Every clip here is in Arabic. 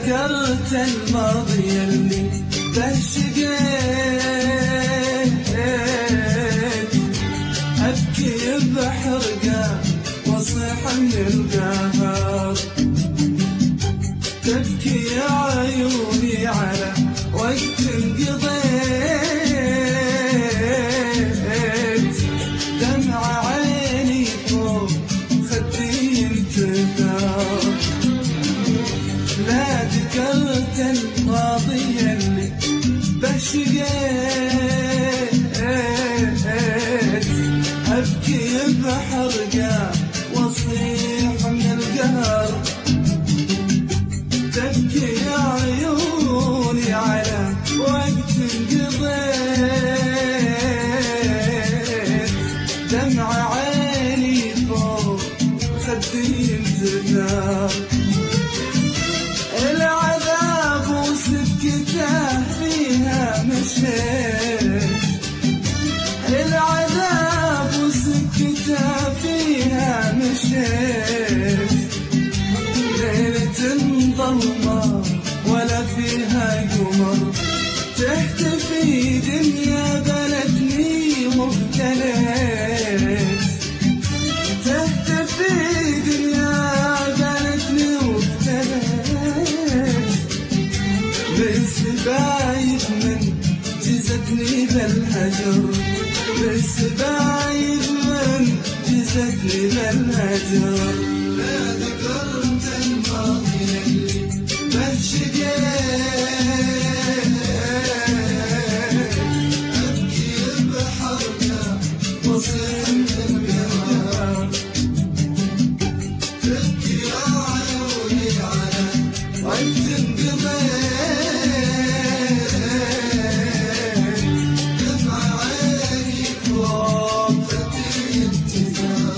ذكرت الماضي اللي بشقيت أبكي بحرقة واصيح من القهر. تبكي يا عيوني على وقت قضيت، دمع عيني فوق خدي انتثر. لا ذكرت الماضي اللي بشقيت أبكي بحرقة واصيح من القهر. تبكي يا عيوني على وقت قضيت، دمع عيني فوق خدي انتثر. العذاب وسكته فيها مشيت، العذاب وسكته فيها مشيت. ليلة ظلمة ولا فيها قمر، تحتفي دنيا بلدني وابتليت. تحتفي دنيا بلدني وابتليت. بالسبايب من جزتني بالهجر، بالسبايب من جزتني بالهجر. لا ذكرت الماضي اللي بشقيت أبكي بحرقة واصيح من القهر. تبكي يا عيوني على وقت قضيت، دمع عيني فوق خدي انتثر.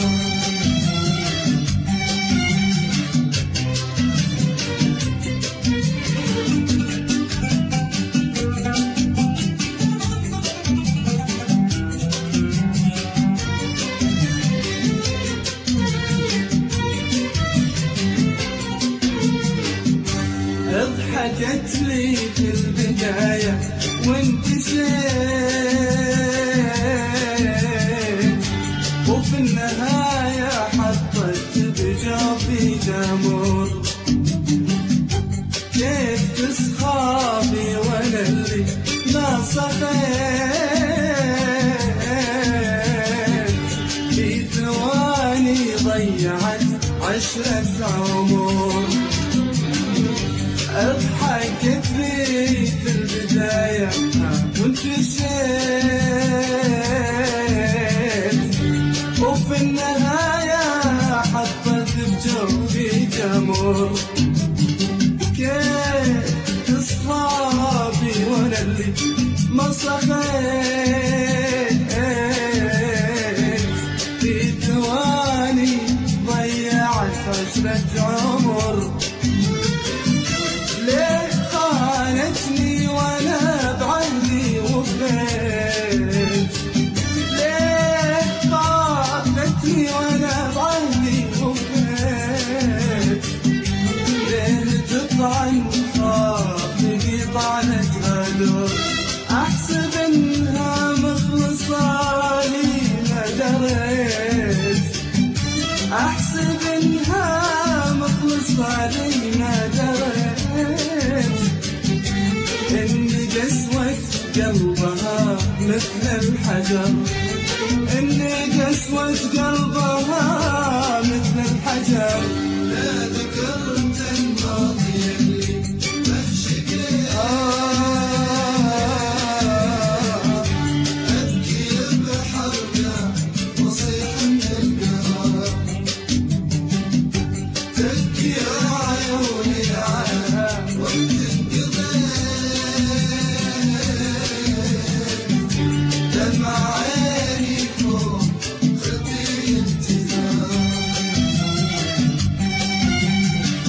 ضحكت لي في البداية وانتشيت، وفي النهاية حطت بجوفي جمر. كيف تسخابي وانا اللي ما صخيت، في ثواني ضيعت 10 عمر. اضحكت لي في البداية وانتشيت، وفي النهاية حطت بجوفي جمر. كيف تصفابي وانا اللي ما صخيت، في ثواني ضيعت 10 عمر. ليه خانتني وانا بعهدي وفيت، ليه خانتني وانا بعهدي وفيت. ليه تطعن خاطري طعنت غدر، احسب انها مخلصة لي ما دريت. احسب انها مخلصة لي ما دريت. إني قسوة قلبها مثل الحجر، إني قسوة قلبها مثل الحجر. لا ذكرت الماضي اللي بشقيت أبكي بحرقة واصيح من القهر. تبكي يا عيوني على وقت دمع عيني فوق خدي انتثار.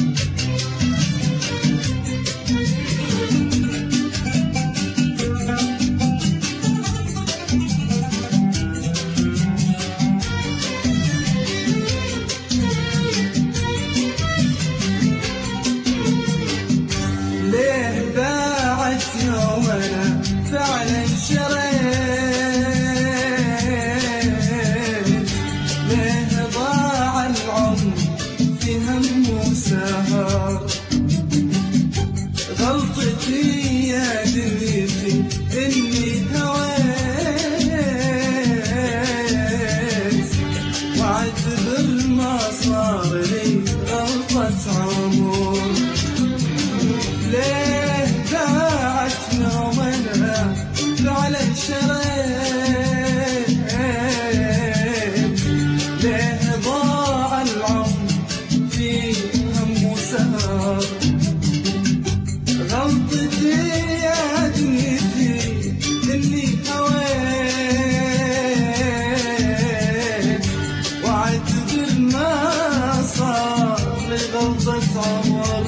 تصور.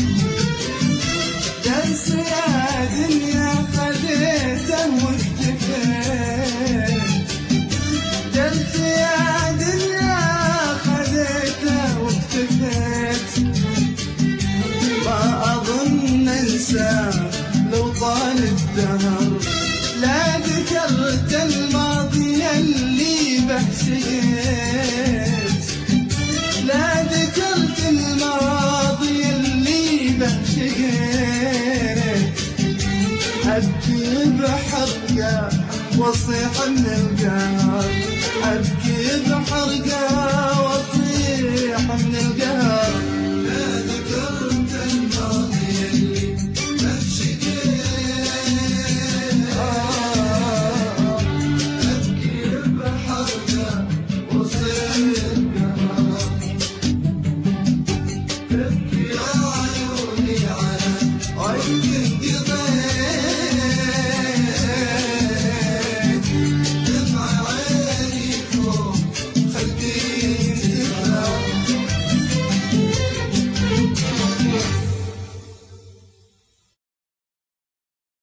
درس يا دنيا خذيته واكتفيت، درس يا دنيا خذيته واكتفيت. ما أظن أنسى لو طال الدهر، لا ذكرت الماضي اللي به شقيت، لا ذكرت الماضي اللي به شقيت. أبكي بحرقة واصيح من القهر، أبكي بحرقة